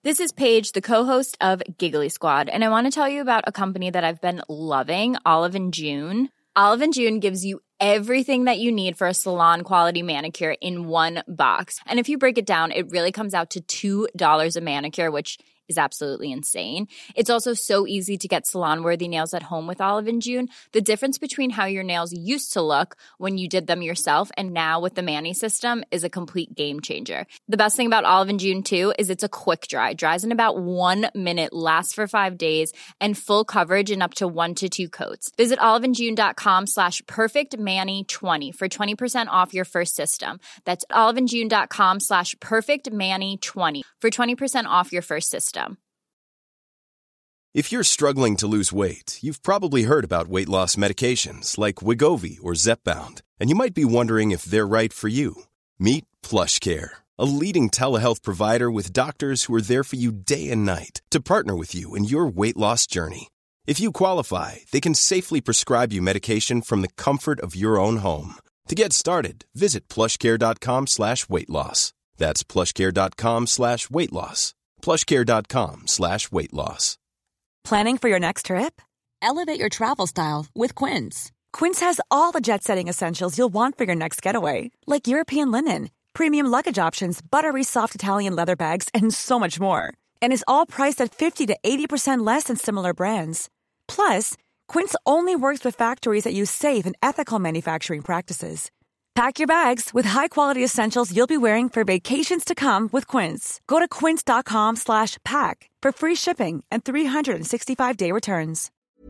This is Paige, the co-host of Giggly Squad, and I want to tell you about a company that I've been loving, Olive & June. Olive & June gives you everything that you need for a salon-quality manicure in one box. And if you break it down, it really comes out to $2 a manicure, which is absolutely insane. It's also so easy to get salon-worthy nails at home with Olive & June. The difference between how your nails used to look when you did them yourself and now with the Mani system is a complete game changer. The best thing about Olive & June, too, is it's a quick dry. Dries in about 1 minute, lasts for 5 days, and full coverage in up to 1 to 2 coats. Visit oliveandjune.com/perfectmani20 for 20% off your first system. That's oliveandjune.com/perfectmani20 for 20% off your first system. If you're struggling to lose weight, you've probably heard about weight loss medications like Wegovy or Zepbound, and you might be wondering if they're right for you. Meet PlushCare, a leading telehealth provider with doctors who are there for you day and night to partner with you in your weight loss journey. If you qualify, they can safely prescribe you medication from the comfort of your own home. To get started, visit plushcare.com/weightloss. That's plushcare.com/weightloss. plushcare.com/weightloss. Planning for your next trip? Elevate your travel style with Quince. Quince has all the jet-setting essentials you'll want for your next getaway, like European linen, premium luggage options, buttery soft Italian leather bags, and so much more. And is all priced at 50 to 80% less than similar brands. Plus, Quince only works with factories that use safe and ethical manufacturing practices. Pack your bags with high-quality essentials you'll be wearing for vacations to come with Quince. Go to quince.com/pack for free shipping and 365-day returns.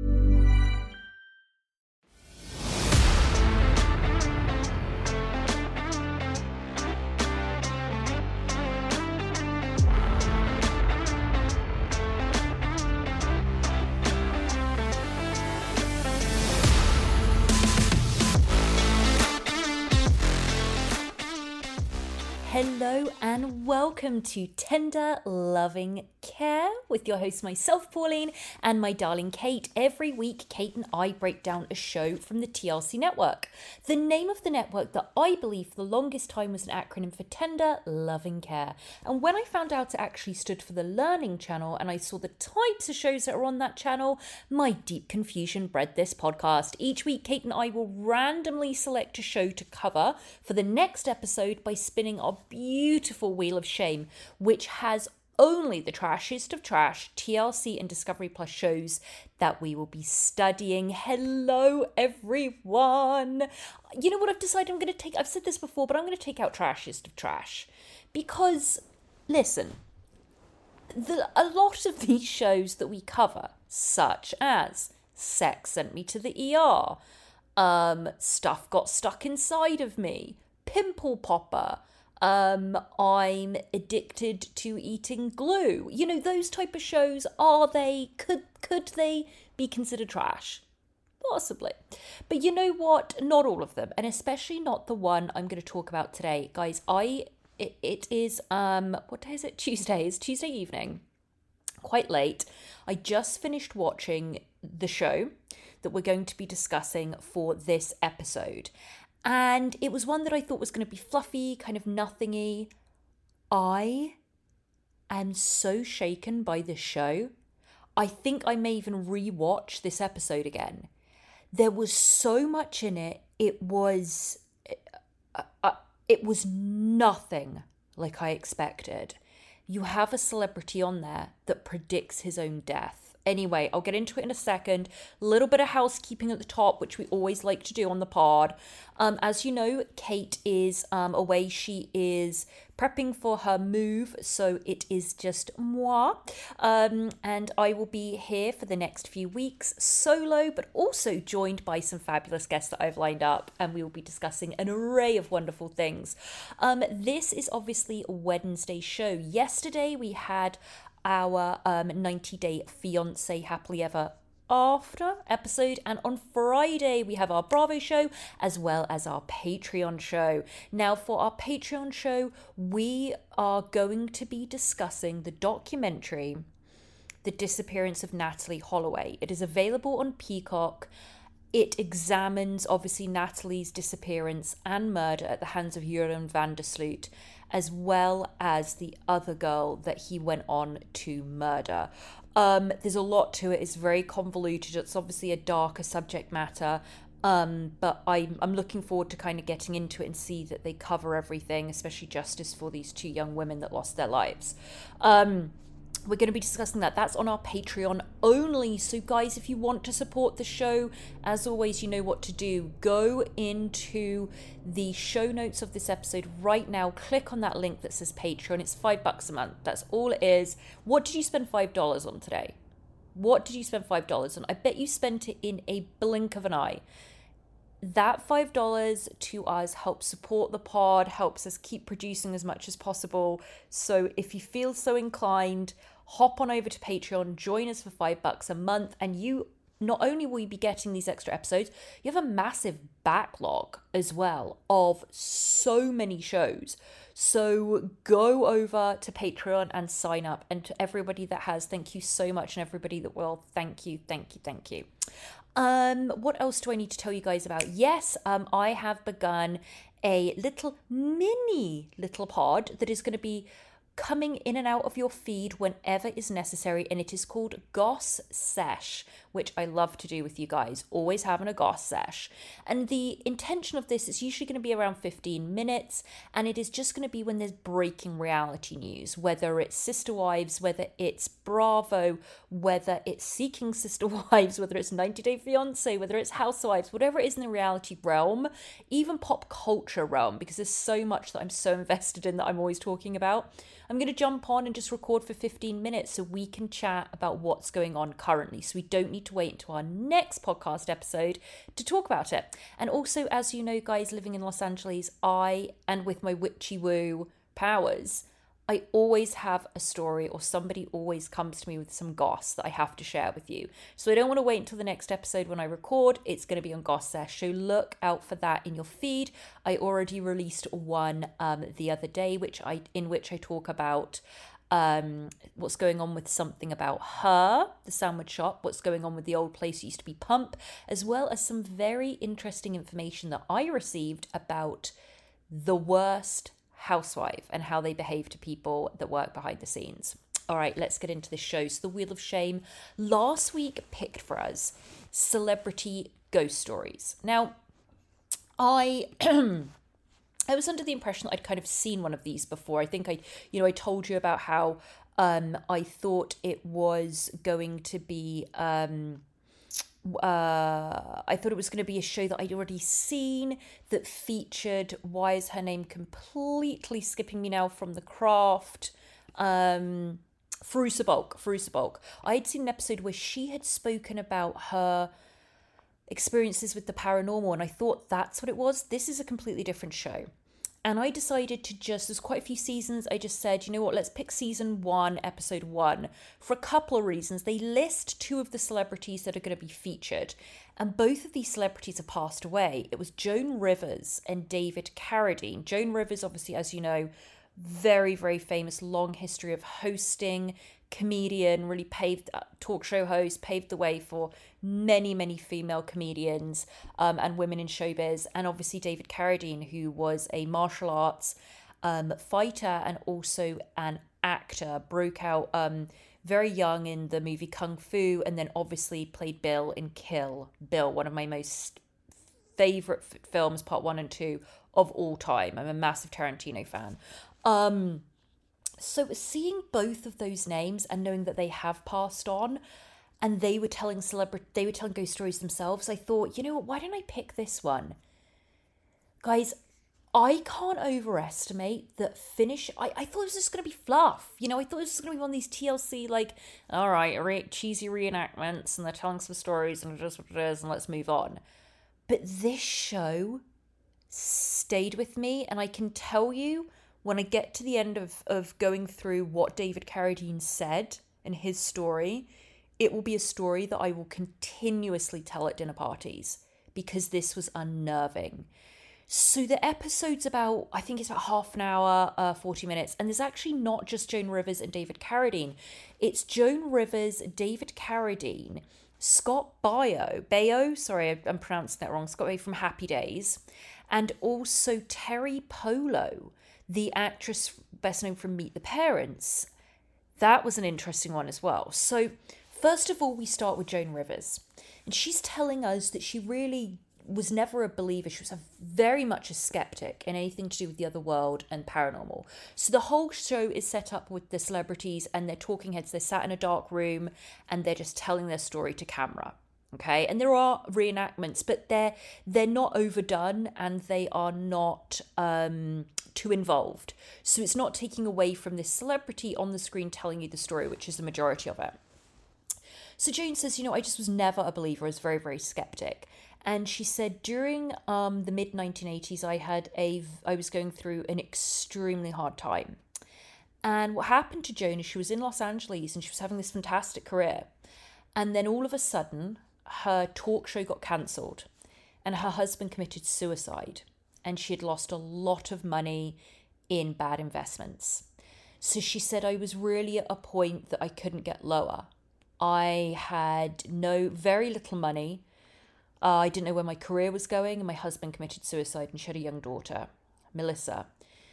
Hello and welcome to Tender Loving Care with your host, myself, Pauline, and my darling Kate. Every week, Kate and I break down a show from the TLC network. The name of the network that I believe for the longest time was an acronym for Tender Loving Care. And when I found out it actually stood for the Learning Channel and I saw the types of shows that are on that channel, my deep confusion bred this podcast. Each week, Kate and I will randomly select a show to cover for the next episode by spinning our beautiful Wheel of Shame, which has only the trashiest of trash, TLC and Discovery Plus shows that we will be studying. Hello, everyone. You know what I've decided I'm going to take? I've said this before, but I'm going to take out trashiest of trash. Because, listen, a lot of these shows that we cover, such as Sex Sent Me to the ER, Stuff Got Stuck Inside of Me, Pimple Popper, I'm addicted to eating glue. You know, those type of shows, could they be considered trash? Possibly. But you know what? Not all of them, and especially not the one I'm going to talk about today. Guys, it is, what day is it? Tuesday. It's Tuesday evening. Quite late. I just finished watching the show that we're going to be discussing for this episode. And it was one that I thought was going to be fluffy, kind of nothingy. I am so shaken by this show. I think I may even rewatch this episode again. There was so much in it. It was nothing like I expected. You have a celebrity on there that predicts his own death. Anyway, I'll get into it in a second. A little bit of housekeeping at the top, which we always like to do on the pod. As you know, Kate is away. She is prepping for her move, so it is just moi. And I will be here for the next few weeks, solo, but also joined by some fabulous guests that I've lined up, and we will be discussing an array of wonderful things. This is obviously a Wednesday show. Yesterday, we had our 90-Day Fiance Happily Ever After episode, and on Friday we have our Bravo show as well as our Patreon show. Now, for our Patreon show, we are going to be discussing the documentary The Disappearance of Natalee Holloway. It is available on Peacock. It examines, obviously, Natalie's disappearance and murder at the hands of Jeroen van der Sloot. as well as the other girl that he went on to murder. There's a lot to it. It's very convoluted. It's obviously a darker subject matter. But I'm looking forward to kind of getting into it and see that they cover everything, especially justice for these two young women that lost their lives. We're going to be discussing that. That's on our Patreon only. So guys, if you want to support the show, as always, you know what to do. Go into the show notes of this episode right now. Click on that link that says Patreon. It's $5 a month. That's all it is. What did you spend $5 on today? What did you spend $5 on? I bet you spent it in a blink of an eye. That $5 to us helps support the pod, helps us keep producing as much as possible. So if you feel so inclined, hop on over to Patreon, join us for $5 a month, and you not only will you be getting these extra episodes, you have a massive backlog as well of so many shows. So go over to Patreon and sign up. And to everybody that has, thank you so much. And everybody that will, thank you. What else do I need to tell you guys about? Yes, I have begun a little pod that is going to be coming in and out of your feed whenever is necessary, and it is called Goss Sesh, which I love to do with you guys, always having a Goss Sesh. And the intention of this is usually going to be around 15 minutes, and it is just going to be when there's breaking reality news, whether it's Sister Wives, whether it's Bravo, whether it's Seeking Sister Wives, whether it's 90 Day Fiancé, whether it's Housewives, whatever it is in the reality realm, even pop culture realm, because there's so much that I'm so invested in that I'm always talking about. I'm going to jump on and just record for 15 minutes so we can chat about what's going on currently. So we don't need to wait until our next podcast episode to talk about it. And also, as you know, guys, living in Los Angeles, and with my witchy woo powers, I always have a story, or somebody always comes to me with some goss that I have to share with you. So I don't want to wait until the next episode when I record. It's going to be on Goss Sesh, so look out for that in your feed. I already released one the other day, in which I talk about what's going on with Something About Her, the sandwich shop, what's going on with the old place that used to be Pump, as well as some very interesting information that I received about the worst housewife and how they behave to people that work behind the scenes. All right, let's get into this show. So the Wheel of Shame last week picked for us celebrity ghost stories. Now, I was under the impression that I'd kind of seen one of these before. I think I told you about how I thought it was going to be I thought it was going to be a show that I'd already seen that featured, why is her name completely skipping me now from The Craft, Fairuza Balk. I had seen an episode where she had spoken about her experiences with the paranormal, and I thought that's what it was. This is a completely different show. And I decided to there's quite a few seasons, I just said, you know what, let's pick season 1, episode 1, for a couple of reasons. They list 2 of the celebrities that are going to be featured, and both of these celebrities have passed away. It was Joan Rivers and David Carradine. Joan Rivers, obviously, as you know, very, very famous, long history of hosting, comedian, really talk show host, paved the way for many, many female comedians and women in showbiz. And obviously David Carradine, who was a martial arts fighter and also an actor, broke out very young in the movie Kung Fu, and then obviously played Bill in Kill Bill, one of my most favorite films, part 1 and 2 of all time. I'm a massive Tarantino fan. So seeing both of those names and knowing that they have passed on, and they were telling ghost stories themselves, I thought, you know what, why don't I pick this one? Guys, I can't overestimate that I thought it was just going to be fluff. I thought it was just going to be one of these TLC, all right, cheesy reenactments, and they're telling some stories, and it is what it is, and let's move on. But this show stayed with me, and I can tell you, when I get to the end of going through what David Carradine said in his story, it will be a story that I will continuously tell at dinner parties, because this was unnerving. So the episode's about, I think it's about half an hour, 40 minutes. And there's actually not just Joan Rivers and David Carradine. It's Joan Rivers, David Carradine, Scott Baio, sorry, I'm pronouncing that wrong, Scott Baio from Happy Days, and also Terry Polo. the actress best known from Meet the Parents, that was an interesting one as well. So first of all, we start with Joan Rivers. And she's telling us that she really was never a believer. She was very much a skeptic in anything to do with the other world and paranormal. So the whole show is set up with the celebrities and their talking heads. They're sat in a dark room and they're just telling their story to camera. Okay, and there are reenactments, but they're not overdone and they are not too involved. So it's not taking away from this celebrity on the screen telling you the story, which is the majority of it. So Joan says, I just was never a believer. I was very, very skeptic. And she said during the mid-1980s, I was going through an extremely hard time. And what happened to Joan is she was in Los Angeles and she was having this fantastic career. And then all of a sudden, her talk show got cancelled and her husband committed suicide. And she had lost a lot of money in bad investments. So she said, I was really at a point that I couldn't get lower. I had very little money. I didn't know where my career was going, and my husband committed suicide, and she had a young daughter, Melissa.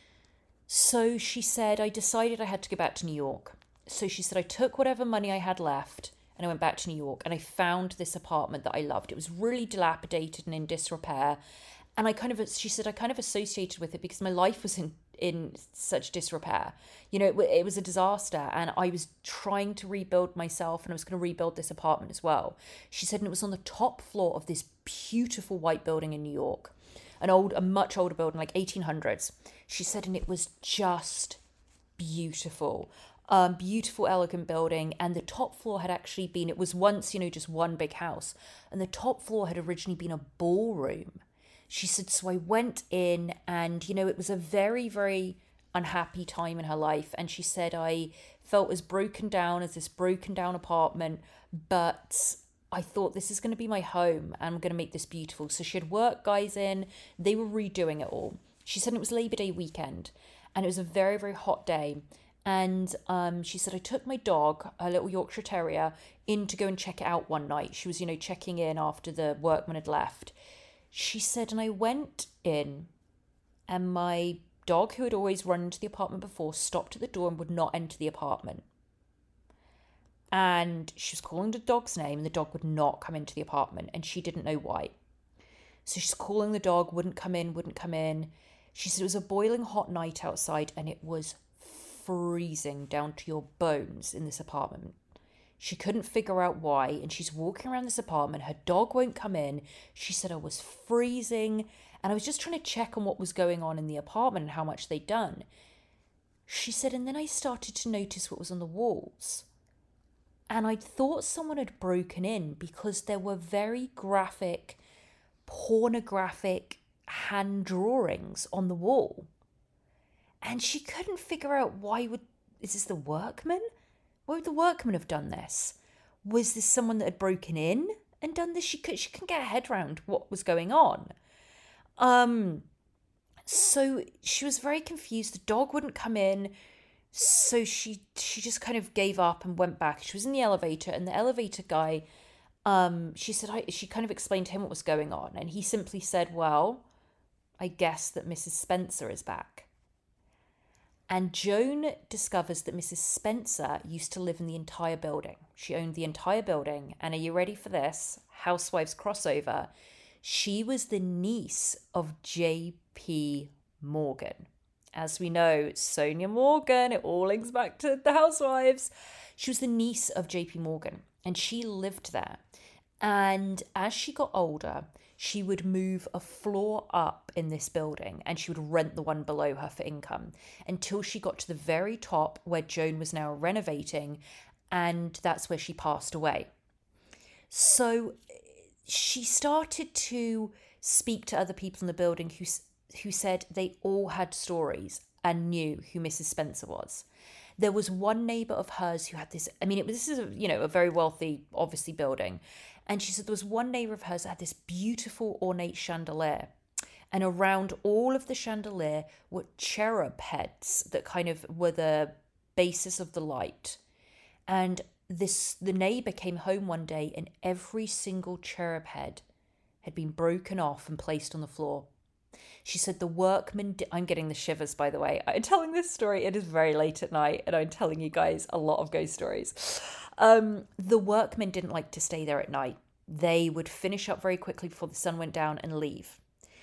So she said, I decided I had to go back to New York. So she said, I took whatever money I had left, and I went back to New York, and I found this apartment that I loved. It was really dilapidated and in disrepair. And she said, I kind of associated with it because my life was in such disrepair. It was a disaster and I was trying to rebuild myself and I was going to rebuild this apartment as well. She said, and it was on the top floor of this beautiful white building in New York, a much older building, like 1800s. She said, and it was just beautiful. Beautiful, elegant building. And the top floor had actually been, it was once, just one big house. And the top floor had originally been a ballroom. She said, so I went in and, it was a very, very unhappy time in her life. And she said, I felt as broken down as this broken down apartment, but I thought this is going to be my home and I'm going to make this beautiful. So she had work guys in, they were redoing it all. She said it was Labor Day weekend and it was a very, very hot day. And she said, I took my dog, a little Yorkshire Terrier, in to go and check it out one night. She was, checking in after the workman had left. She said, and I went in and my dog, who had always run into the apartment before, stopped at the door and would not enter the apartment. And she was calling the dog's name and the dog would not come into the apartment and she didn't know why. So she's calling the dog, wouldn't come in. She said it was a boiling hot night outside and it was freezing down to your bones in this apartment. She couldn't figure out why, and she's walking around this apartment. Her dog won't come in. She said, I was freezing, and I was just trying to check on what was going on in the apartment and how much they'd done. She said, and then I started to notice what was on the walls. And I thought someone had broken in because there were very graphic, pornographic hand drawings on the wall. And she couldn't figure out is this the workman? Why would the workman have done this? Was this someone that had broken in and done this? She couldn't get her head around what was going on. So she was very confused. The dog wouldn't come in. So she just kind of gave up and went back. She was in the elevator and the elevator guy, she said, she kind of explained to him what was going on. And he simply said, well, I guess that Mrs. Spencer is back. And Joan discovers that Mrs. Spencer used to live in the entire building. She owned the entire building. And are you ready for this? Housewives crossover. She was the niece of J.P. Morgan. As we know, Sonia Morgan, it all links back to the Housewives. She was the niece of J.P. Morgan and she lived there. And as she got older, she would move a floor up in this building and she would rent the one below her for income until she got to the very top where Joan was now renovating, and that's where she passed away. So she started to speak to other people in the building who said they all had stories and knew who Mrs. Spencer was. There was one neighbour of hers who had this, this is a very wealthy, obviously, building. And she said there was one neighbour of hers that had this beautiful ornate chandelier. And around all of the chandelier were cherub heads that kind of were the basis of the light. And the neighbour came home one day and every single cherub head had been broken off and placed on the floor. She said the workmen... I'm getting the shivers, by the way. I'm telling this story. It is very late at night, and I'm telling you guys a lot of ghost stories. The workmen didn't like to stay there at night. They would finish up very quickly before the sun went down and leave.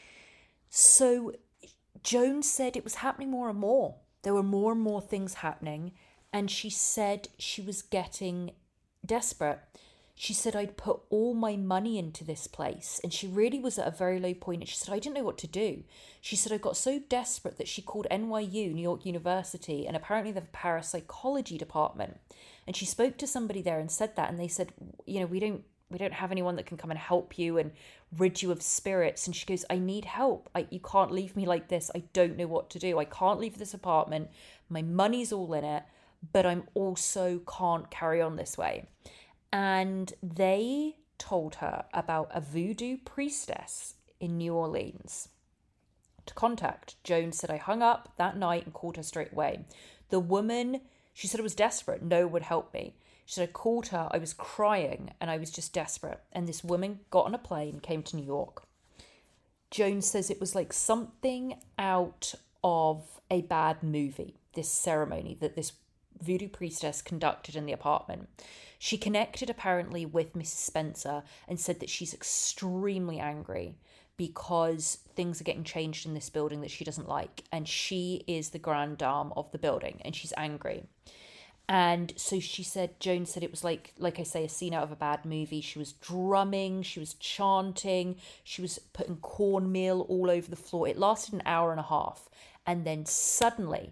So Joan said it was happening more and more. There were more and more things happening, and she said she was getting desperate. She said, I'd put all my money into this place, and she really was at a very low point. And she said, I didn't know what to do. She said, I got so desperate that she called NYU, New York University, and apparently they have a parapsychology department. And she spoke to somebody there and said that, and they said, you know, we don't have anyone that can come and help you and rid you of spirits. And she goes, I need help. You can't leave me like this. I don't know what to do. I can't leave this apartment. My money's all in it, but I'm also can't carry on this way. And they told her about a voodoo priestess in New Orleans to contact. Joan said, I hung up that night and called her straight away. The woman, she said, I was desperate. No one would help me. She said, I called her. I was crying and I was just desperate. And this woman got on a plane, came to New York. Joan says it was like something out of a bad movie, this ceremony that this voodoo priestess conducted in the apartment. She connected apparently with Mrs. Spencer and said that she's extremely angry because things are getting changed in this building that she doesn't like. And she is the grande dame of the building and she's angry. And so she said, Joan said it was like I say, a scene out of a bad movie. She was drumming, she was chanting, she was putting cornmeal all over the floor. It lasted an hour and a half. And then suddenly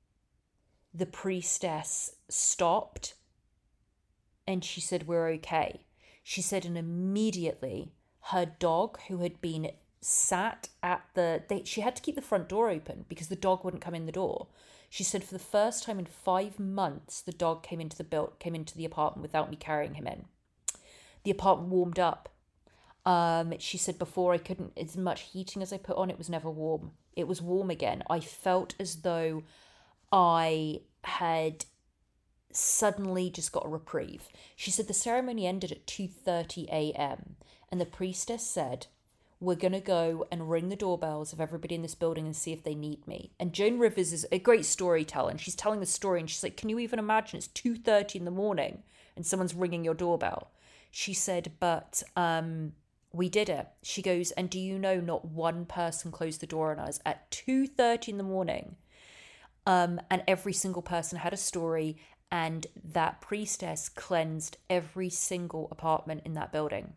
the priestess stopped and she said, we're okay. She said, and immediately her dog, who had been sat at she had to keep the front door open because the dog wouldn't come in the door. She said for the first time in 5 months, the dog came into the apartment without me carrying him in. The apartment warmed up. She said before I couldn't, as much heating as I put on, it was never warm. It was warm again. I felt as though I had suddenly just got a reprieve. She said the ceremony ended at 2:30 a.m. and the priestess said, we're going to go and ring the doorbells of everybody in this building and see if they need me. And Joan Rivers is a great storyteller and she's telling the story and she's like, can you even imagine it's 2:30 in the morning and someone's ringing your doorbell? She said, but we did it. She goes, and do you know not one person closed the door on us at 2:30 in the morning? And every single person had a story, and that priestess cleansed every single apartment in that building.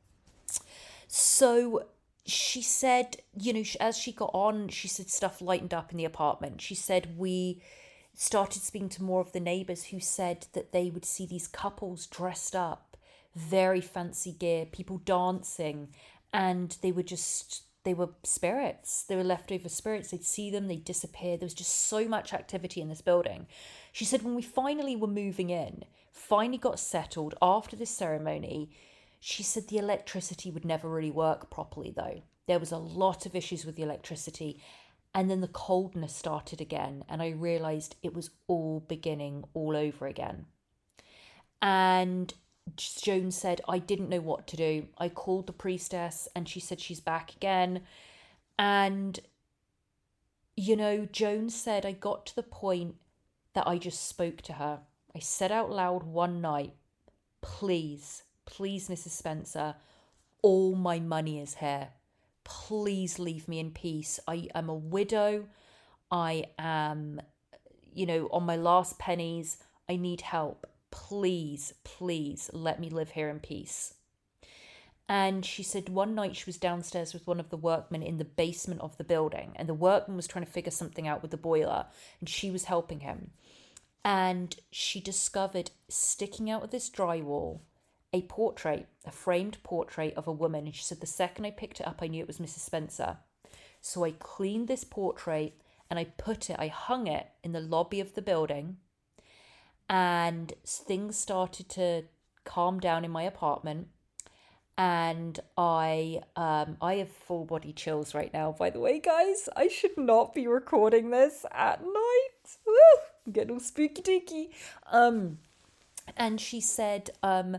So she said, you know, as she got on, she said stuff lightened up in the apartment. She said we started speaking to more of the neighbours who said that they would see these couples dressed up, very fancy gear, people dancing, and they were spirits. They were leftover spirits. They'd see them, they'd disappear. There was just so much activity in this building. She said when we finally were moving in, finally got settled after this ceremony, she said the electricity would never really work properly though. There was a lot of issues with the electricity. And then the coldness started again. And I realised it was all beginning all over again. And Joan said, I didn't know what to do. I called the priestess and she said she's back again. And, you know, Joan said I got to the point that I just spoke to her. I said out loud one night, please, Mrs. Spencer, all my money is here. Please leave me in peace. I am a widow. I am, you know, on my last pennies. I need help. Please let me live here in peace. And she said one night she was downstairs with one of the workmen in the basement of the building, and the workman was trying to figure something out with the boiler, and she was helping him. And she discovered sticking out of this drywall a portrait, a framed portrait of a woman. And she said the second I picked it up, I knew it was Mrs. Spencer. So I cleaned this portrait and I hung it in the lobby of the building. And things started to calm down in my apartment. And I have full body chills right now, by the way, guys. I should not be recording this at night. Woo! I'm getting all spooky deaky. And she said,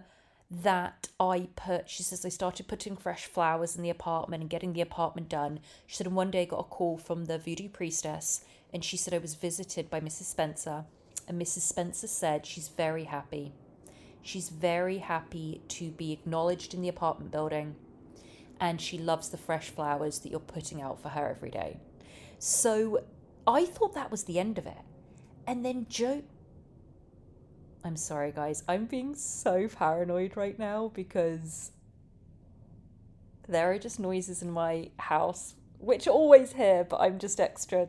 that she says, I started putting fresh flowers in the apartment and getting the apartment done. She said, and one day I got a call from the voodoo priestess, and she said I was visited by Mrs. Spencer, and Mrs. Spencer said she's very happy. She's very happy to be acknowledged in the apartment building, and she loves the fresh flowers that you're putting out for her every day. So I thought that was the end of it. And then I'm sorry, guys. I'm being so paranoid right now because there are just noises in my house, which are always here, but I'm just extra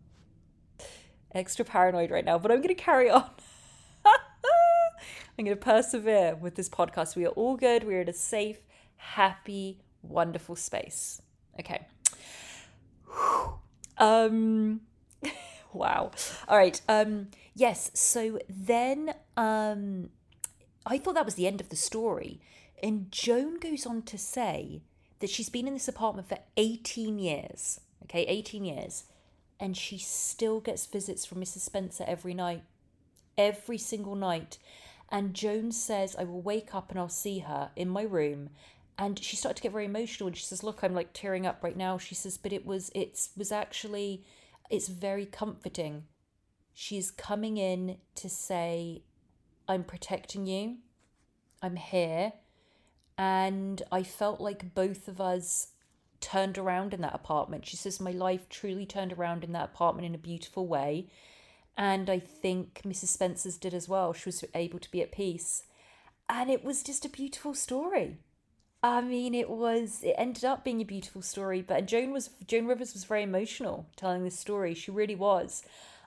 paranoid right now. But I'm going to carry on. I'm going to persevere with this podcast. We are all good. We're in a safe, happy, wonderful space. Okay. Wow. All right. Yes. So then, I thought that was the end of the story. And Joan goes on to say that she's been in this apartment for 18 years. Okay. 18 years. And she still gets visits from Mrs. Spencer every night. Every single night. And Joan says, I will wake up and I'll see her in my room. And she started to get very emotional. And she says, look, I'm like tearing up right now. She says, but it's very comforting. She's coming in to say, I'm protecting you. I'm here. And I felt like both of us turned around in that apartment. She says, my life truly turned around in that apartment in a beautiful way. And I think Mrs. Spencer's did as well. She was able to be at peace. And it was just a beautiful story. I mean, it ended up being a beautiful story, but Joan Rivers was very emotional telling this story. She really was.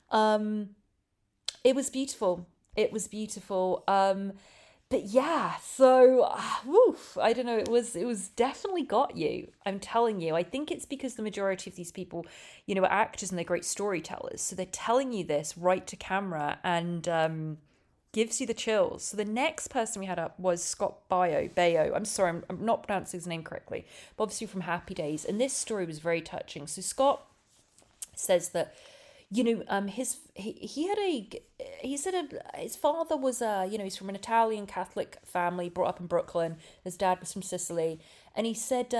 It was beautiful. It was beautiful. But yeah, so, I don't know, it was definitely got you. I'm telling you. I think it's because the majority of these people, are actors and they're great storytellers. So they're telling you this right to camera and gives you the chills. So the next person we had up was Scott Baio. I'm sorry, I'm not pronouncing his name correctly, but obviously from Happy Days. And this story was very touching. So Scott says that, his father was he's from an Italian Catholic family, brought up in Brooklyn. His dad was from Sicily, and he said,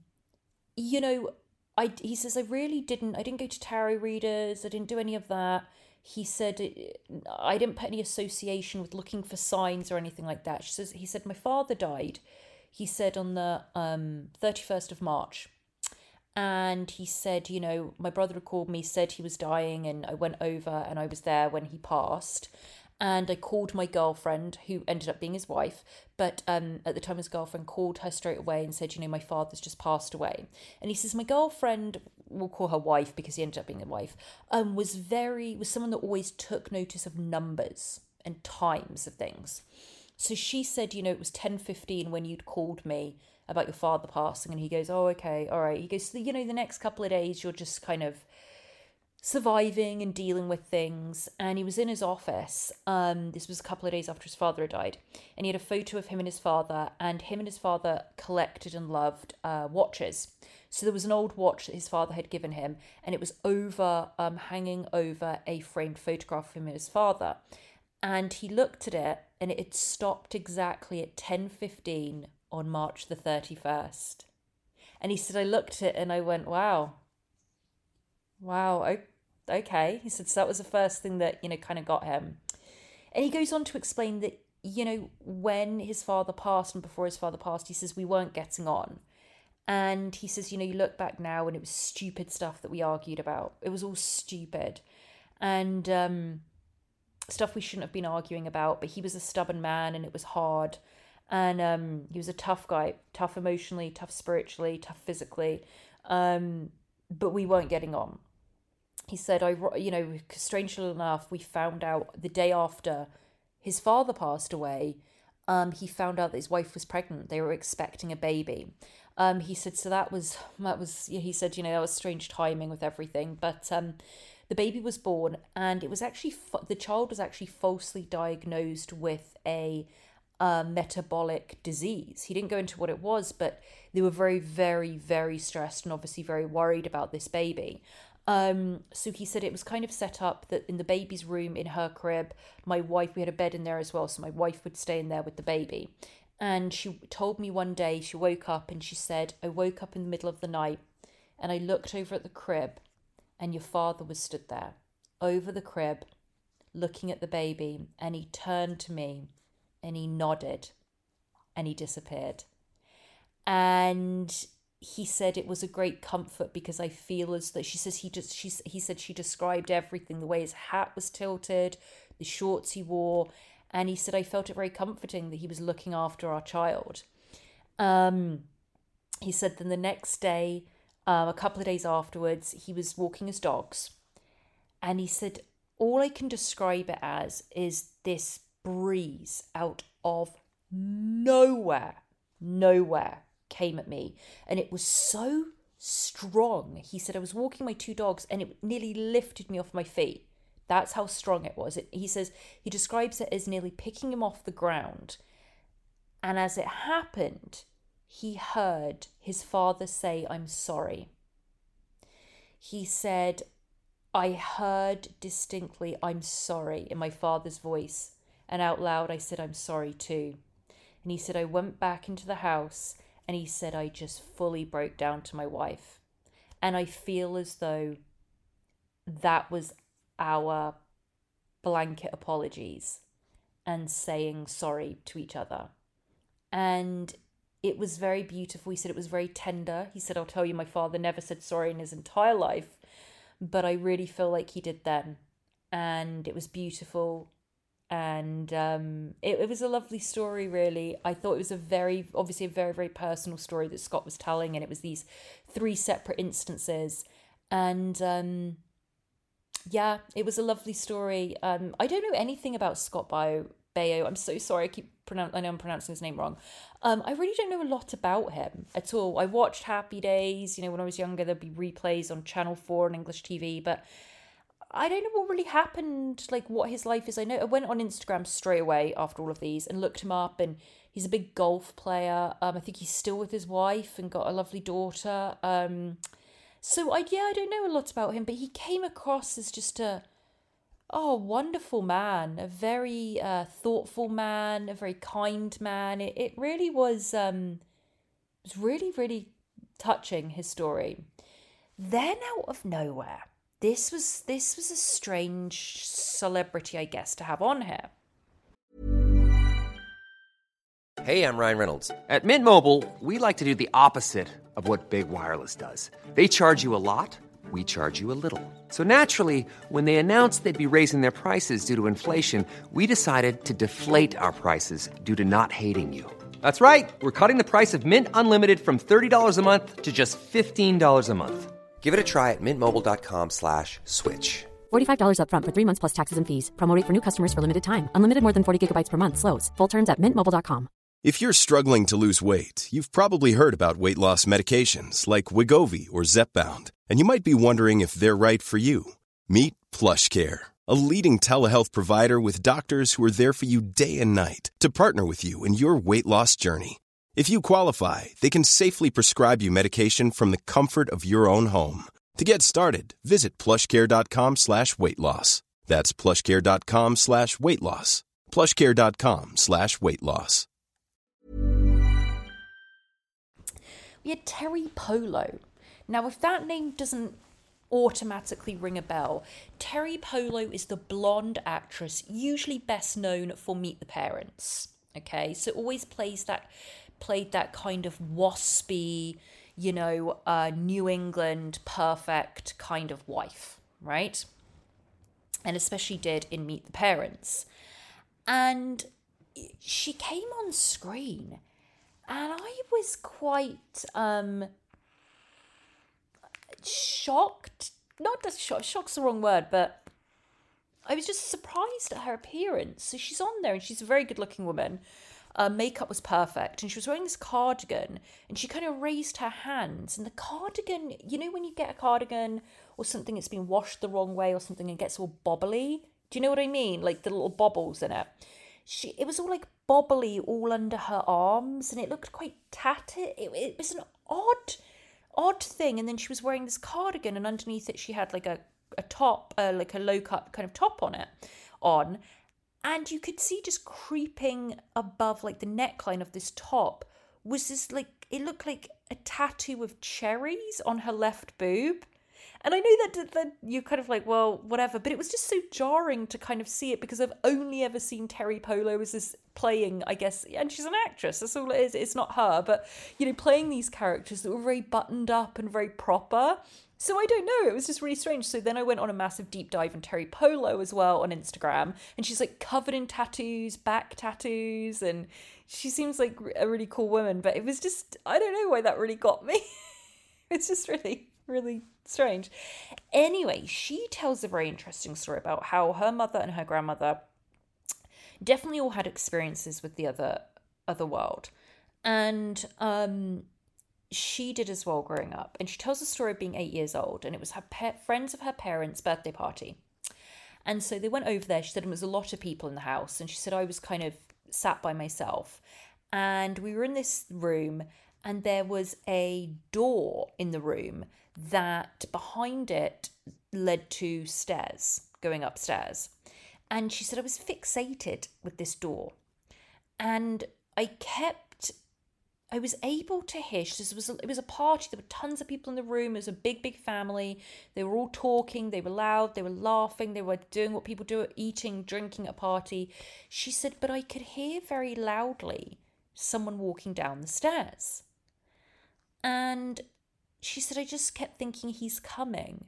he says I didn't go to tarot readers. I didn't do any of that. He said, I didn't put any association with looking for signs or anything like that. He said, my father died, he said, on the 31st of March. And he said, my brother had called me, said he was dying, and I went over and I was there when he passed. And I called my girlfriend, who ended up being his wife, but at the time his girlfriend called her straight away and said, my father's just passed away. And he says, my girlfriend, we'll call her wife because he ended up being a wife, was someone that always took notice of numbers and times of things. So she said, it was 10:15 when you'd called me about your father passing. And he goes, oh, okay, all right. He goes, the next couple of days you're just kind of surviving and dealing with things. And he was in his office. This was a couple of days after his father had died. And he had a photo of him and his father. And him and his father collected and loved watches. So there was an old watch that his father had given him. And it was hanging over a framed photograph of him and his father. And he looked at it and it had stopped exactly at 10:15 on March the 31st. And he said, I looked at it and I went, wow, okay. He said, so that was the first thing that, kind of got him. And he goes on to explain that, when his father passed and before his father passed, he says, we weren't getting on. And he says, you look back now and it was stupid stuff that we argued about. It was all stupid. And stuff we shouldn't have been arguing about, but he was a stubborn man and it was hard. And he was a tough guy, tough emotionally, tough spiritually, tough physically. But we weren't getting on. He said, strangely enough, we found out the day after his father passed away, he found out that his wife was pregnant. They were expecting a baby. He said, so that was, he said, that was strange timing with everything. But the baby was born and it was actually, the child was actually falsely diagnosed with a metabolic disease. He didn't go into what it was, but they were very, very, very stressed and obviously very worried about this baby. So he said it was kind of set up that in the baby's room in her crib, my wife, we had a bed in there as well, so my wife would stay in there with the baby. And she told me one day she woke up and she said, I woke up in the middle of the night and I looked over at the crib and your father was stood there over the crib looking at the baby, and he turned to me and he nodded and he disappeared. And he said it was a great comfort because I feel as though, she said she described everything, the way his hat was tilted, the shorts he wore, and he said I felt it very comforting that he was looking after our child. He said then the next day, a couple of days afterwards, he was walking his dogs, and he said all I can describe it as is this breeze out of nowhere came at me, and it was so strong. He said I was walking my two dogs and it nearly lifted me off my feet. That's how strong it was. He says he describes it as nearly picking him off the ground, and as it happened, he heard his father say, I'm sorry. He said, I heard distinctly, I'm sorry, in my father's voice, and out loud I said, I'm sorry too. And he said, I went back into the house, and he said, I just fully broke down to my wife. And I feel as though that was our blanket apologies and saying sorry to each other. And it was very beautiful. He said it was very tender. He said, I'll tell you, my father never said sorry in his entire life, but I really feel like he did then. And it was beautiful. And it was a lovely story, really. I thought it was obviously a very, very personal story that Scott was telling, and it was these 3 separate instances. And yeah, it was a lovely story. I don't know anything about Scott Baio. I'm so sorry. I know I'm pronouncing his name wrong. I really don't know a lot about him at all. I watched Happy Days. When I was younger, there'd be replays on Channel 4 and English TV, but I don't know what really happened, like what his life is. I know I went on Instagram straight away after all of these and looked him up, and he's a big golf player. I think he's still with his wife and got a lovely daughter. So I don't know a lot about him, but he came across as just a wonderful man, a very thoughtful man, a very kind man. It really was really, really touching, his story. Then out of nowhere, this was a strange celebrity, I guess, to have on here. Hey, I'm Ryan Reynolds. At Mint Mobile, we like to do the opposite of what Big Wireless does. They charge you a lot, we charge you a little. So naturally, when they announced they'd be raising their prices due to inflation, we decided to deflate our prices due to not hating you. That's right. We're cutting the price of Mint Unlimited from $30 a month to just $15 a month. Give it a try at mintmobile.com/switch. $45 up front for 3 months plus taxes and fees. Promo rate for new customers for limited time. Unlimited more than 40 gigabytes per month slows. Full terms at mintmobile.com. If you're struggling to lose weight, you've probably heard about weight loss medications like Wegovy or Zepbound, and you might be wondering if they're right for you. Meet PlushCare, a leading telehealth provider with doctors who are there for you day and night to partner with you in your weight loss journey. If you qualify, they can safely prescribe you medication from the comfort of your own home. To get started, visit plushcare.com/weightloss. That's plushcare.com/weightloss. plushcare.com/weightloss. We had Terry Polo. Now, if that name doesn't automatically ring a bell, Terry Polo is the blonde actress usually best known for Meet the Parents. Okay, so always played that kind of waspy, New England perfect kind of wife, right? And especially did in Meet the Parents. And she came on screen, and I was quite shocked. Not that shock's the wrong word, but I was just surprised at her appearance. So she's on there, and she's a very good-looking woman. Makeup was perfect, and she was wearing this cardigan, and she kind of raised her hands, and the cardigan, when you get a cardigan or something that's been washed the wrong way or something and gets all bobbly, do you know what I mean? Like the little bobbles in it. It was all like bobbly all under her arms, and it looked quite tatted. It was an odd thing. And then she was wearing this cardigan, and underneath it she had like a top, like a low cut kind of top on. And you could see just creeping above like the neckline of this top was this like, it looked like a tattoo of cherries on her left boob. And I know that you're kind of like, well, whatever, but it was just so jarring to kind of see it because I've only ever seen Terry Polo as this playing, I guess, and she's an actress, that's all it is, it's not her, but, you know, playing these characters that were very buttoned up and very proper. So I don't know, it was just really strange. So then I went on a massive deep dive in Terry Polo as well on Instagram, and she's like covered in tattoos, back tattoos, and she seems like a really cool woman, but it was just, I don't know why that really got me. It's just really, really strange. Anyway, she tells a very interesting story about how her mother and her grandmother definitely all had experiences with the other world. And she did as well growing up. And she tells a story of being 8 years old, and it was her friends of her parents' birthday party. And so they went over there. She said there was a lot of people in the house, and she said I was kind of sat by myself. And we were in this room, and there was a door in the room that behind it led to stairs, going upstairs. And she said I was fixated with this door. And I was able to hear, it was a party, there were tons of people in the room, it was a big, big family, they were all talking, they were loud, they were laughing, they were doing what people do, eating, drinking at a party. She said, but I could hear very loudly someone walking down the stairs. And she said, I just kept thinking, he's coming.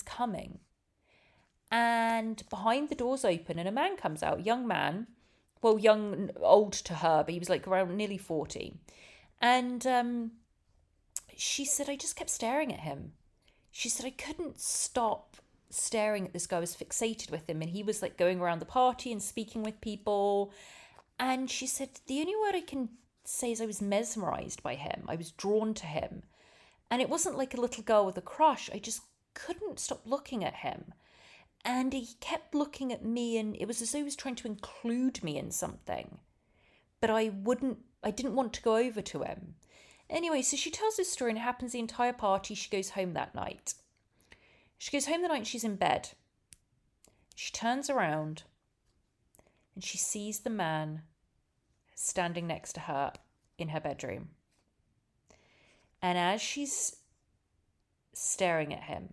And behind the door's open and a man comes out, young man, well, old to her, but he was like around nearly 40. And she said, I just kept staring at him. She said, I couldn't stop staring at this guy. I was fixated with him, and he was like going around the party and speaking with people. And she said, the only word I can say is I was mesmerized by him. I was drawn to him. And it wasn't like a little girl with a crush. I just couldn't stop looking at him. And he kept looking at me, and it was as though he was trying to include me in something. But I didn't want to go over to him. Anyway, so she tells this story, and it happens the entire party. She goes home that night. She goes home the night and she's in bed. She turns around and she sees the man standing next to her in her bedroom. And as she's staring at him,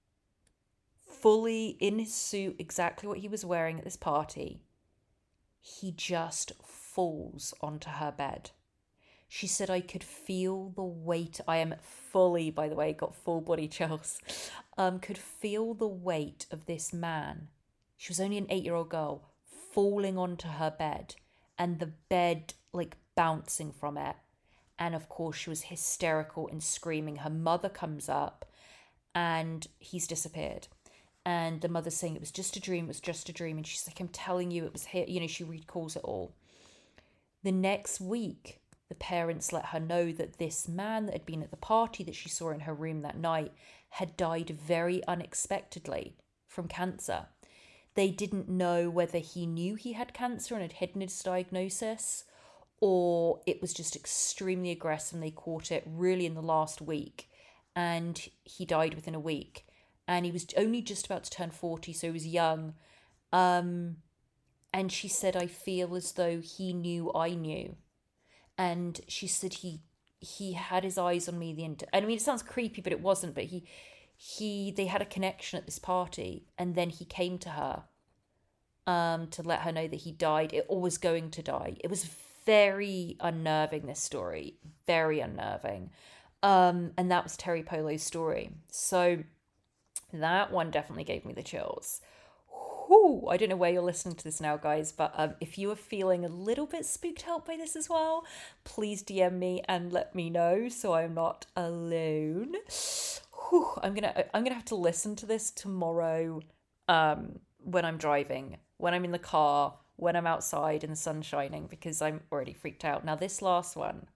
fully in his suit, exactly what he was wearing at this party, he just falls onto her bed. She said, I could feel the weight. I am fully, by the way, got full body chills. Could feel the weight of this man. She was only an 8-year-old girl, falling onto her bed, and the bed like bouncing from it. And of course, she was hysterical and screaming. Her mother comes up and he's disappeared. And the mother's saying it was just a dream, And she's like, I'm telling you, it was here. You know, she recalls it all. The next week, the parents let her know that this man that had been at the party that she saw in her room that night had died very unexpectedly from cancer. They didn't know whether he knew he had cancer and had hidden his diagnosis, or it was just extremely aggressive and they caught it really in the last week. And he died within a week. And he was only just about to turn 40, so he was young. And she said, I feel as though he knew I knew. And she said he had his eyes on me I mean, it sounds creepy, but it wasn't. But they had a connection at this party, and then he came to her to let her know that he died, or was going to die. It was very unnerving, this story. Very unnerving. And that was Terry Polo's story. So that one definitely gave me the chills. Whew, I don't know where you're listening to this now, guys, but if you are feeling a little bit spooked out by this as well, please DM me and let me know so I'm not alone. Whew, I'm gonna have to listen to this tomorrow when I'm driving, when I'm in the car, when I'm outside and the sun's shining, because I'm already freaked out. Now this last one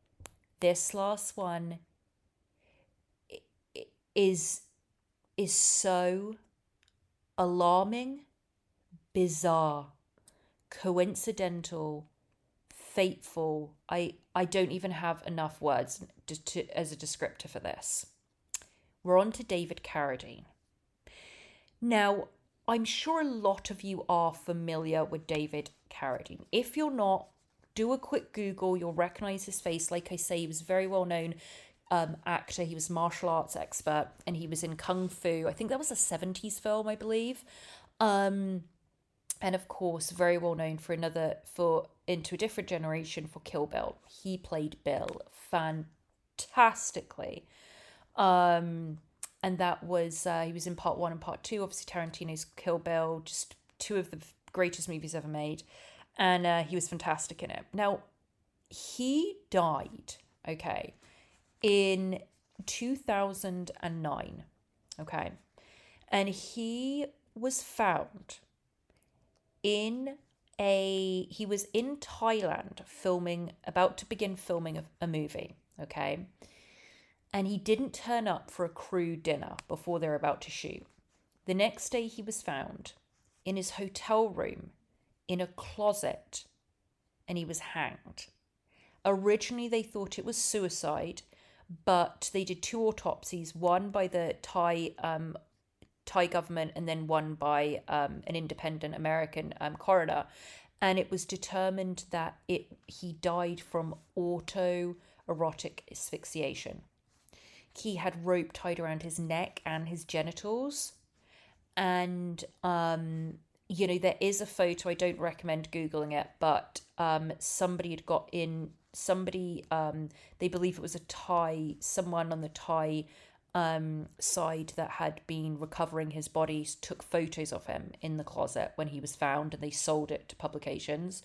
is so alarming, bizarre, coincidental, fateful. I don't even have enough words as a descriptor for this. We're on to David Carradine. Now, I'm sure a lot of you are familiar with David Carradine. If you're not, do a quick Google. You'll recognize his face. Like I say, he was a very well-known actor. He was a martial arts expert, and he was in Kung Fu. I think that was a 70s film, I believe. And of course, very well known for Into a Different Generation for Kill Bill. He played Bill fantastically. And that was, he was in part 1 and part 2, obviously Tarantino's Kill Bill, just two of the greatest movies ever made. And he was fantastic in it. Now, he died, okay, in 2009, okay? And he was found he was in Thailand about to begin filming a movie, okay? And he didn't turn up for a crew dinner before they were about to shoot. The next day he was found in his hotel room in a closet, and he was hanged. Originally they thought it was suicide, but they did 2 autopsies, one by the Thai government and then one by an independent American coroner, and it was determined that he died from autoerotic asphyxiation. He had rope tied around his neck and his genitals. And, there is a photo. I don't recommend Googling it, but somebody had got in, they believe it was someone on the Thai side that had been recovering his body, took photos of him in the closet when he was found, and they sold it to publications.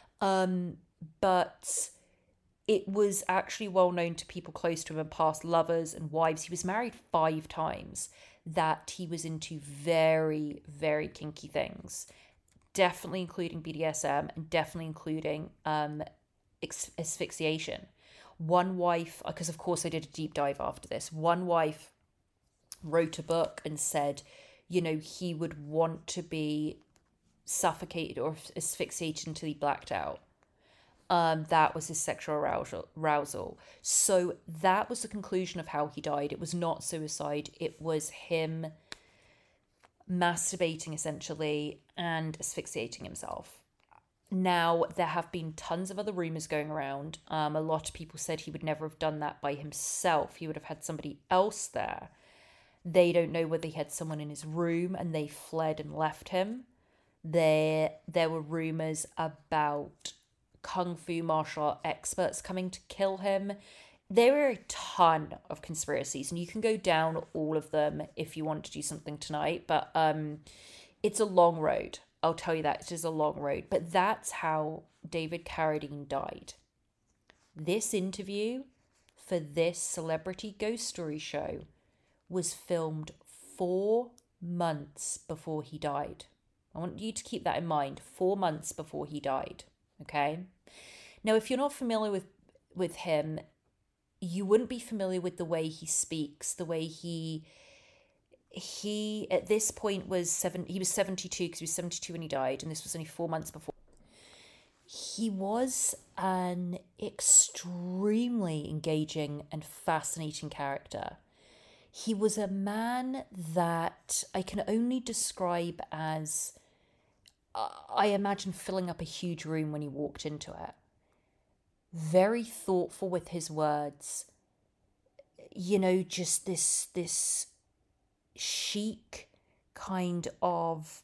But it was actually well known to people close to him and past lovers and wives. He was married 5 times, that he was into very, very kinky things, definitely including BDSM and definitely including asphyxiation. One wife, because of course I did a deep dive after this, one wife wrote a book and said, he would want to be suffocated or asphyxiated until he blacked out. That was his sexual arousal. So that was the conclusion of how he died. It was not suicide. It was him masturbating, essentially, and asphyxiating himself. Now, there have been tons of other rumours going around. A lot of people said he would never have done that by himself. He would have had somebody else there. They don't know whether he had someone in his room and they fled and left him. There were rumours about Kung Fu martial art experts coming to kill him. There are a ton of conspiracies, and you can go down all of them if you want to do something tonight, but it's a long road. I'll tell you that. It is a long road. But that's how David Carradine died. This interview for this Celebrity Ghost Story show was filmed 4 months before he died. I want you to keep that in mind. 4 months before he died. Okay? Now, if you're not familiar with him, you wouldn't be familiar with the way he speaks, the way he at this point he was 72, because he was 72 when he died, and this was only 4 months before. He was an extremely engaging and fascinating character. He was a man that I can only describe as, I imagine filling up a huge room when he walked into it. Very thoughtful with his words. Just this chic kind of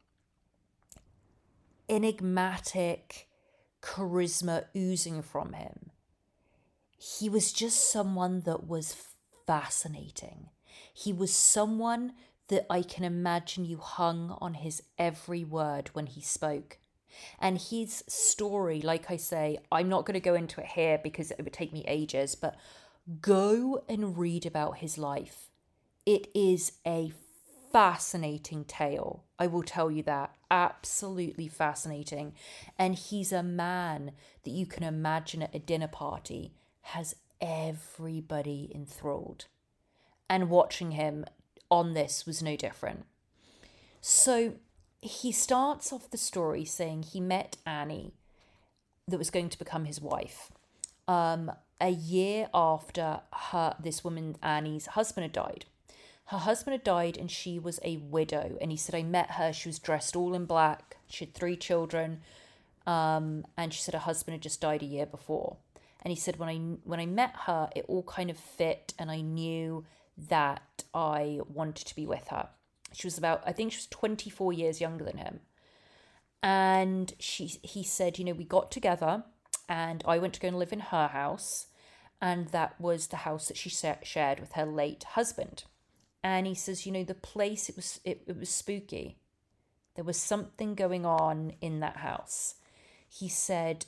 enigmatic charisma oozing from him. He was just someone that was fascinating. He was someone that I can imagine you hung on his every word when he spoke. And his story, like I say, I'm not going to go into it here because it would take me ages, but go and read about his life. It is a fascinating tale. I will tell you that. Absolutely fascinating. And he's a man that you can imagine at a dinner party has everybody enthralled. And watching him on this was no different. So he starts off the story saying he met Annie, that was going to become his wife, a year after this woman, Annie's husband, had died. Her husband had died and she was a widow. And he said, I met her. She was dressed all in black. She had 3 children. And she said her husband had just died a year before. And he said, when I met her, it all kind of fit. And I knew that I wanted to be with her. She was I think she was 24 years younger than him. And he said, we got together and I went to go and live in her house. And that was the house that she shared with her late husband. And he says, the place, it was spooky. There was something going on in that house. He said,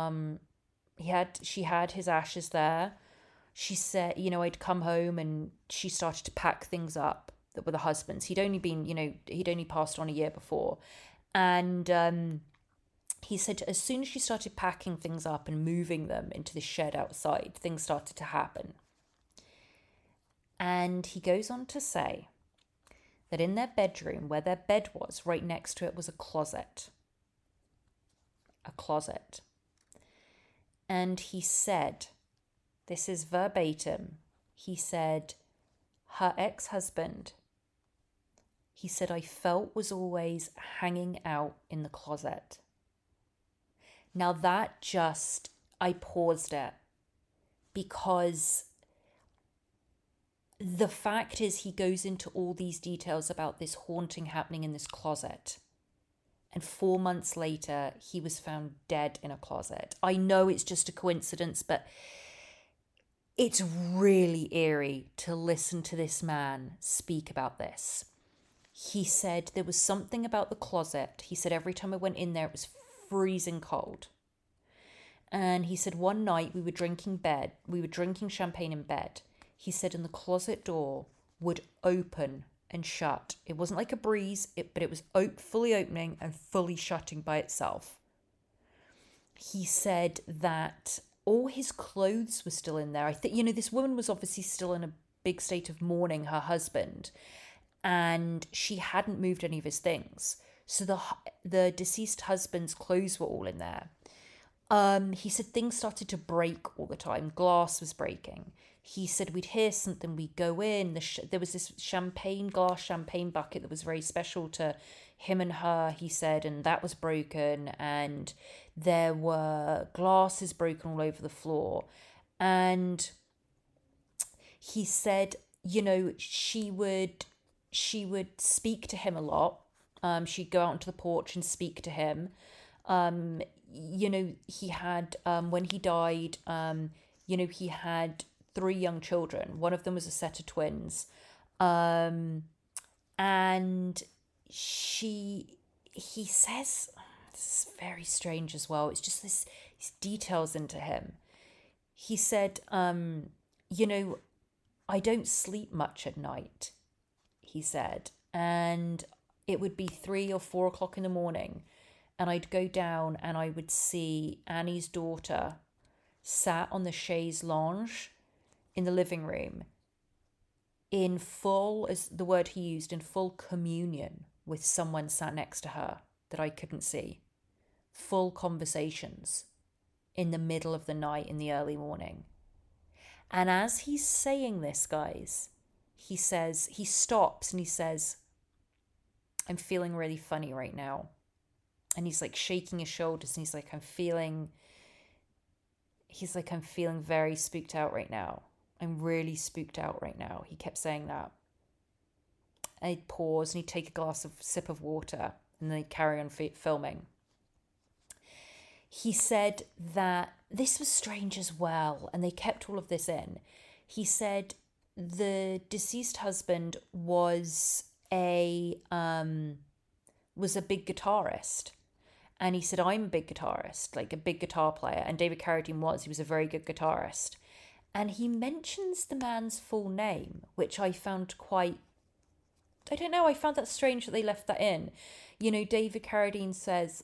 she had his ashes there. She said, I'd come home and she started to pack things up that were the husband's. He'd only passed on a year before. And he said, as soon as she started packing things up and moving them into the shed outside, things started to happen. And he goes on to say that in their bedroom, where their bed was, right next to it was a closet. A closet. And he said, this is verbatim, he said, her ex-husband, he said, I felt was always hanging out in the closet. Now that I paused it because the fact is he goes into all these details about this haunting happening in this closet. And 4 months later, he was found dead in a closet. I know it's just a coincidence, but it's really eerie to listen to this man speak about this. He said there was something about the closet. He said every time I went in there, it was freezing cold. And he said one night we were drinking champagne in bed. He said, and the closet door would open and shut. It wasn't like a breeze, but it was fully opening and fully shutting by itself. He said that all his clothes were still in there. I think, this woman was obviously still in a big state of mourning her husband, and she hadn't moved any of his things. So the deceased husband's clothes were all in there. He said things started to break all the time. Glass was breaking. He said we'd hear something, we'd go in. There was this glass champagne bucket that was very special to him and her, he said, and that was broken. And there were glasses broken all over the floor. And he said, she would speak to him a lot. She'd go out onto the porch and speak to him. He had, when he died, he had 3 young children. One of them was a set of twins. And he says, this is very strange as well. It's just these details into him. He said, I don't sleep much at night, he said. And it would be 3 or 4 o'clock in the morning. And I'd go down and I would see Annie's daughter sat on the chaise lounge in the living room in full, as the word he used, in full communion with someone sat next to her that I couldn't see. Full conversations in the middle of the night, in the early morning. And as he's saying this, guys, he stops and he says, I'm feeling really funny right now. And he's like shaking his shoulders and he's like, I'm feeling very spooked out right now. I'm really spooked out right now. He kept saying that. And he'd pause and he'd take a sip of water and then he'd carry on filming. He said that this was strange as well, and they kept all of this in. He said the deceased husband was a big guitarist. And he said, I'm a big guitarist, like a big guitar player. And David Carradine he was a very good guitarist. And he mentions the man's full name, which I found I found that strange that they left that in. David Carradine says,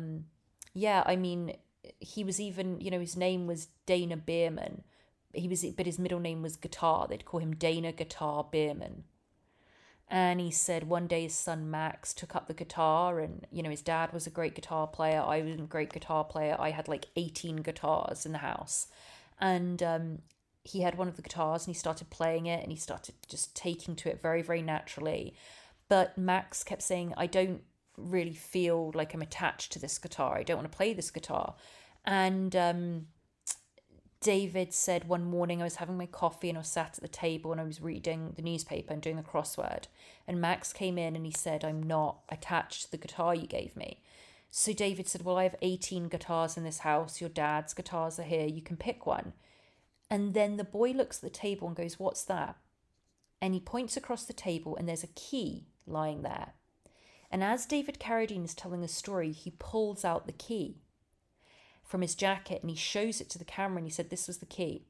he was even, his name was Dana Bierman. But his middle name was Guitar. They'd call him Dana Guitar Bierman. And he said one day his son Max took up the guitar and, his dad was a great guitar player. I was a great guitar player. I had like 18 guitars in the house. And he had one of the guitars and he started playing it and he started just taking to it very, very naturally. But Max kept saying, I don't really feel like I'm attached to this guitar. I don't want to play this guitar. And David said one morning I was having my coffee and I was sat at the table and I was reading the newspaper and doing the crossword. And Max came in and he said, I'm not attached to the guitar you gave me. So David said, well, I have 18 guitars in this house. Your dad's guitars are here. You can pick one. And then the boy looks at the table and goes, what's that? And he points across the table and there's a key lying there. And as David Carradine is telling the story, he pulls out the key from his jacket and he shows it to the camera and he said, this was the key.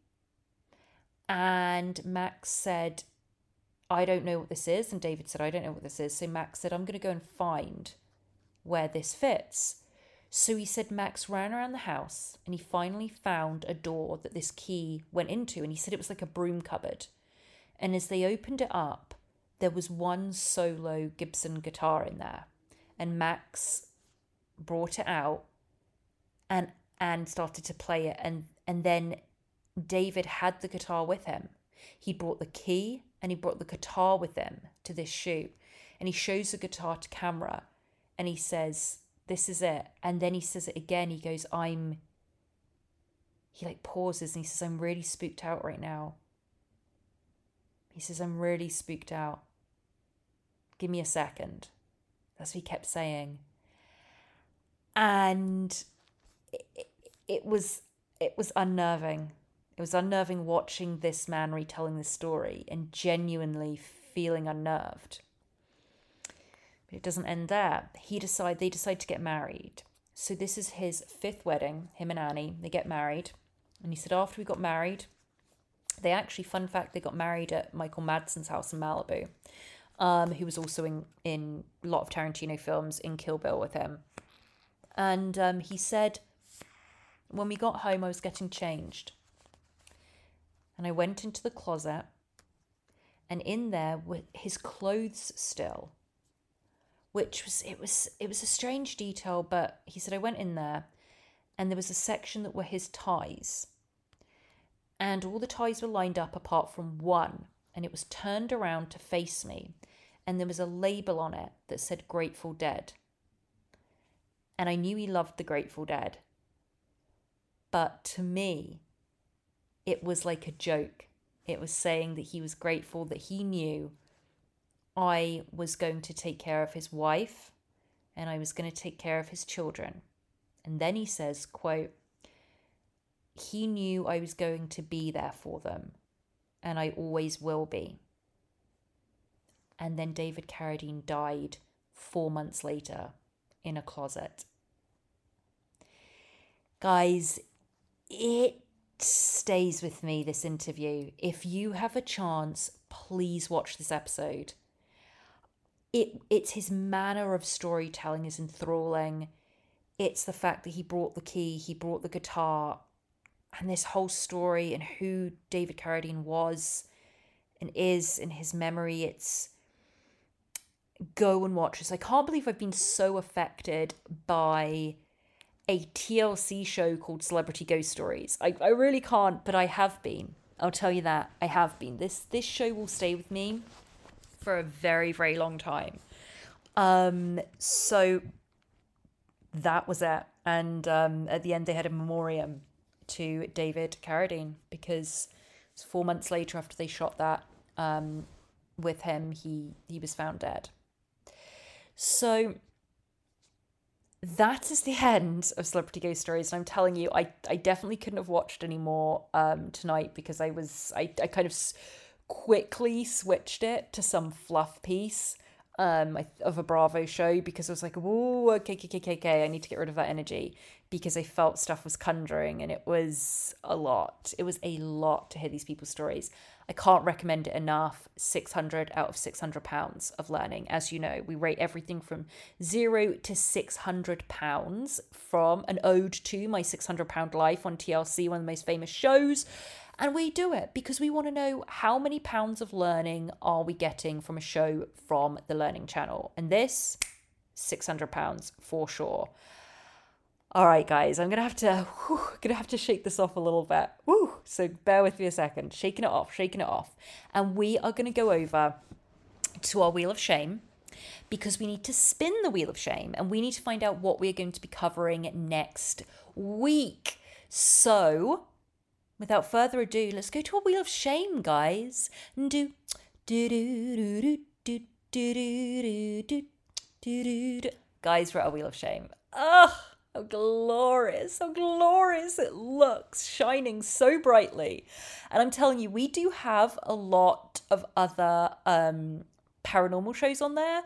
And Max said, I don't know what this is. And David said, I don't know what this is. So Max said, I'm going to go and find where this fits. So he said Max ran around the house and he finally found a door that this key went into. And he said it was like a broom cupboard. And as they opened it up, there was one solo Gibson guitar in there. And Max brought it out and started to play it. And then David had the guitar with him. He brought the key and he brought the guitar with him to this shoot. And he shows the guitar to camera and he says, this is it. And then he says it again. He goes, he like pauses and he says, I'm really spooked out right now. He says, I'm really spooked out. Give me a second. That's what he kept saying. And it was unnerving. It was unnerving watching this man retelling this story and genuinely feeling unnerved. But it doesn't end there. They decide to get married. So this is his 5th wedding, him and Annie. They get married. And he said after we got married, they actually, fun fact, they got married at Michael Madsen's house in Malibu, who was also in a lot of Tarantino films, in Kill Bill with him. And he said, when we got home, I was getting changed. And I went into the closet, and in there were his clothes still, which was a strange detail, but he said I went in there, and there was a section that were his ties. And all the ties were lined up apart from one, and it was turned around to face me, and there was a label on it that said Grateful Dead. And I knew he loved the Grateful Dead. But to me, it was like a joke. It was saying that he was grateful that he knew I was going to take care of his wife and I was going to take care of his children. And then he says, quote, he knew I was going to be there for them and I always will be. And then David Carradine died 4 months later in a closet. Guys, it stays with me, this interview. If you have a chance, please watch this episode. It's his manner of storytelling is enthralling. It's the fact that he brought the key, he brought the guitar, and this whole story and who David Carradine was and is in his memory. It's go and watch this. I can't believe I've been so affected by a TLC show called Celebrity Ghost Stories. I really can't, but I have been. I'll tell you that. I have been. This show will stay with me for a very, very long time. So that was it. And at the end, they had a memoriam to David Carradine because it was 4 months later after they shot that with him, he was found dead. So that is the end of Celebrity Ghost Stories. And I'm telling you, I definitely couldn't have watched any more tonight because I kind of quickly switched it to some fluff piece of a Bravo show because I was like, oh, okay, I need to get rid of that energy because I felt stuff was conjuring and it was a lot. It was a lot to hear these people's stories. I can't recommend it enough. 600 out of 600 pounds of learning. As you know, we rate everything from 0 to 600 pounds, from an ode to my 600 pound life on TLC, one of the most famous shows. And we do it because we want to know how many pounds of learning are we getting from a show from the Learning Channel. And this, 600 pounds for sure. All right, guys, I'm gonna have to shake this off a little bit. Woo! So bear with me a second. Shaking it off. And we are gonna go over to our Wheel of Shame, because we need to spin the Wheel of Shame and we need to find out what we're going to be covering next week. So, without further ado, let's go to our Wheel of Shame, guys. Guys, we're at our Wheel of Shame. Ugh! How glorious it looks, shining so brightly. And I'm telling you, we do have a lot of other paranormal shows on there.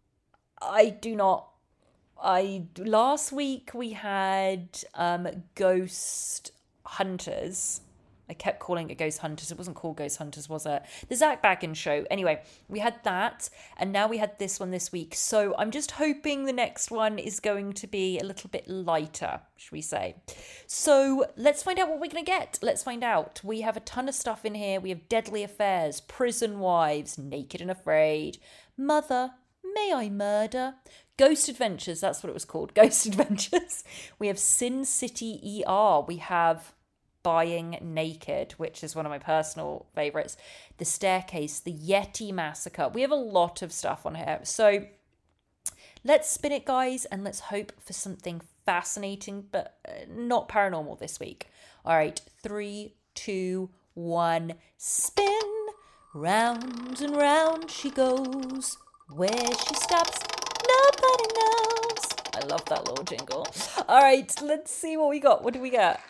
Last week we had Ghost Hunters. I kept calling it Ghost Hunters. It wasn't called Ghost Hunters, was it? The Zach Baggins show. Anyway, we had that, and now we had this one this week. So I'm just hoping the next one is going to be a little bit lighter, should we say. So let's find out what we're going to get. Let's find out. We have a ton of stuff in here. We have Deadly Affairs, Prison Wives, Naked and Afraid, Mother, May I Murder, Ghost Adventures, that's what it was called, Ghost Adventures. We have Sin City ER. We have Buying Naked, which is one of my personal favourites. The Staircase, The Yeti Massacre. We have a lot of stuff on here. So let's spin it, guys, and let's hope for something fascinating, but not paranormal this week. All right, 3, 2, 1, spin. Round and round she goes. Where she stops, nobody knows. I love that little jingle. All right, let's see what we got. What do we get?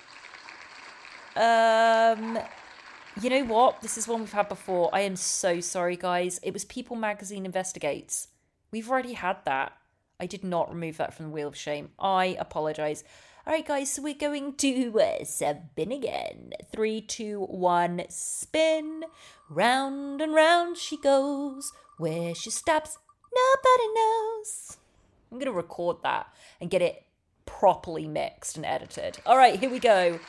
You know what? This is one we've had before. I am so sorry, guys. It was People Magazine Investigates. We've already had that. I did not remove that from the Wheel of Shame. I apologise. All right, guys, so we're going to spin again. 3, 2, 1, spin. Round and round she goes. Where she stops, nobody knows. I'm going to record that and get it properly mixed and edited. All right, here we go.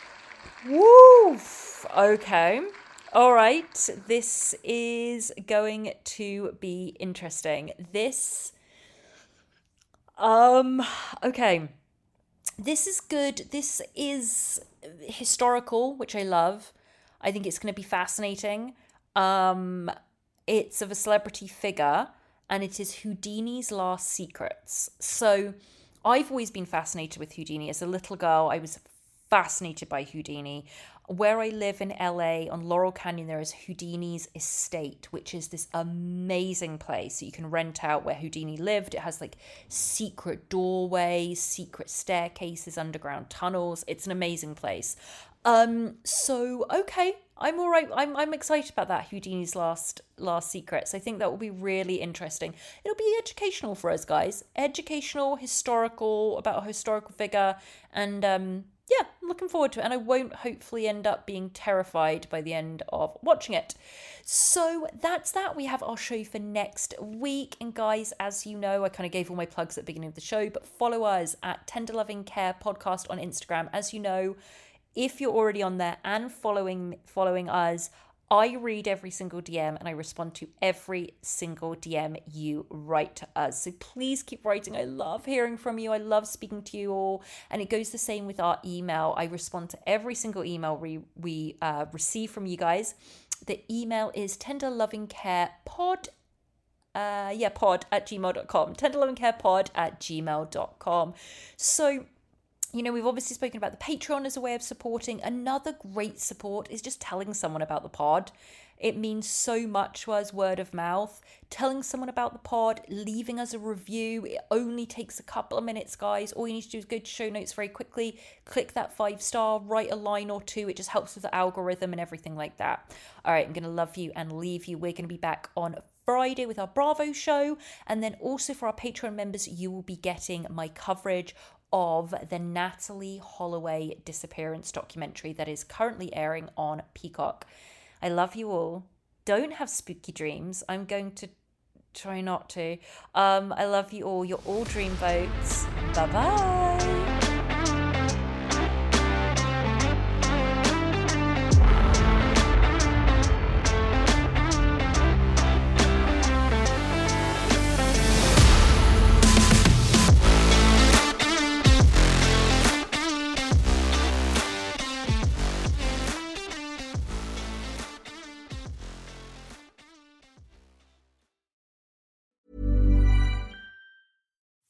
Woof. Okay. All right. This is going to be interesting. Okay. This is good. This is historical, which I love. I think it's going to be fascinating. It's of a celebrity figure, and it is Houdini's Last Secrets. So I've always been fascinated with Houdini. As a little girl, I was fascinated by Houdini. Where I live in LA on Laurel Canyon, there is Houdini's estate, which is this amazing place that you can rent out where Houdini lived. It has like secret doorways, secret staircases, underground tunnels. It's an amazing place. So okay, I'm all right. I'm excited about that, Houdini's Last Secrets. I think that will be really interesting. It'll be educational for us, guys. Educational, historical, about a historical figure, and yeah, I'm looking forward to it, and I won't hopefully end up being terrified by the end of watching it. So that's that. We have our show for next week, and guys, as you know, I kind of gave all my plugs at the beginning of the show, but follow us at Tender Loving Care Podcast on Instagram. As you know, if you're already on there and following us, I read every single DM and I respond to every single DM you write to us. So please keep writing. I love hearing from you. I love speaking to you all. And it goes the same with our email. I respond to every single email we receive from you guys. The email is tenderlovingcarepod pod@gmail.com. tenderlovingcarepod@gmail.com. So, you know, we've obviously spoken about the Patreon as a way of supporting. Another great support is just telling someone about the pod. It means so much to us, word of mouth. Telling someone about the pod, leaving us a review. It only takes a couple of minutes, guys. All you need to do is go to show notes very quickly, click that 5-star, write a line or two. It just helps with the algorithm and everything like that. All right, I'm going to love you and leave you. We're going to be back on Friday with our Bravo show. And then also for our Patreon members, you will be getting my coverage of the Natalee Holloway disappearance documentary that is currently airing on Peacock. I love you all. Don't have spooky dreams. I'm going to try not to. I love you all. You're all dreamboats. Bye-bye.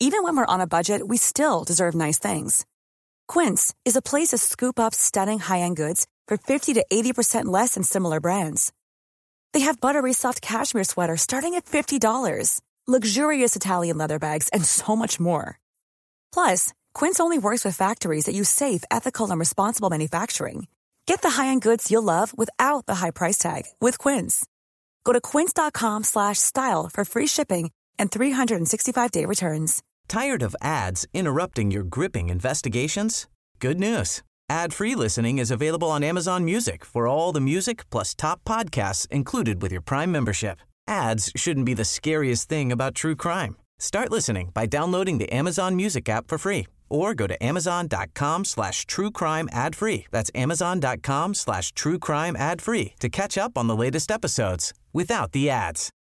Even when we're on a budget, we still deserve nice things. Quince is a place to scoop up stunning high-end goods for 50 to 80% less than similar brands. They have buttery soft cashmere sweaters starting at $50, luxurious Italian leather bags, and so much more. Plus, Quince only works with factories that use safe, ethical, and responsible manufacturing. Get the high-end goods you'll love without the high price tag with Quince. Go to quince.com/style for free shipping and 365-day returns. Tired of ads interrupting your gripping investigations? Good news. Ad-free listening is available on Amazon Music for all the music plus top podcasts included with your Prime membership. Ads shouldn't be the scariest thing about true crime. Start listening by downloading the Amazon Music app for free or go to amazon.com/truecrime ad-free. That's amazon.com/truecrime ad-free to catch up on the latest episodes without the ads.